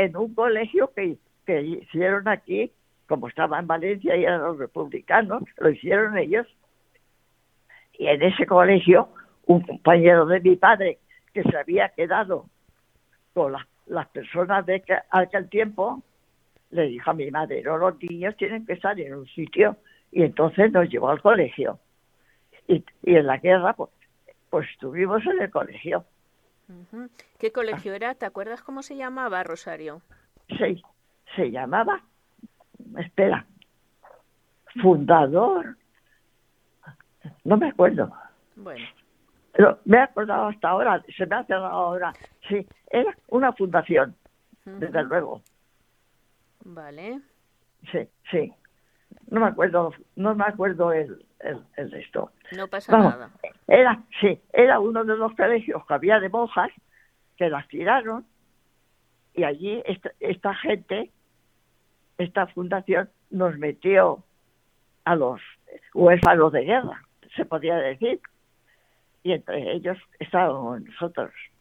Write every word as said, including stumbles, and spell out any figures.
en un colegio que, que hicieron aquí, como estaba en Valencia y eran los republicanos, lo hicieron ellos. Y en ese colegio, un compañero de mi padre que se había quedado con la, las personas de que, aquel tiempo, le dijo a mi madre, no, los niños tienen que estar en un sitio, y entonces nos llevó al colegio. Y, y en la guerra, pues, pues estuvimos en el colegio. Uh-huh. ¿Qué colegio era? ¿Te acuerdas cómo se llamaba, Rosario? Se, se llamaba, espera, Fundador, no me acuerdo. Bueno. Pero me he acordado hasta ahora, se me ha cerrado ahora. Sí, era una fundación, uh-huh. Desde luego. Vale. Sí, sí. No me acuerdo, no me acuerdo el, el, el resto. No pasa Vamos, nada. Era, sí, era uno de los colegios que había de monjas que las tiraron, y allí esta, esta gente, esta fundación, nos metió a los huérfanos de guerra, se podía decir, y entre ellos estábamos nosotros.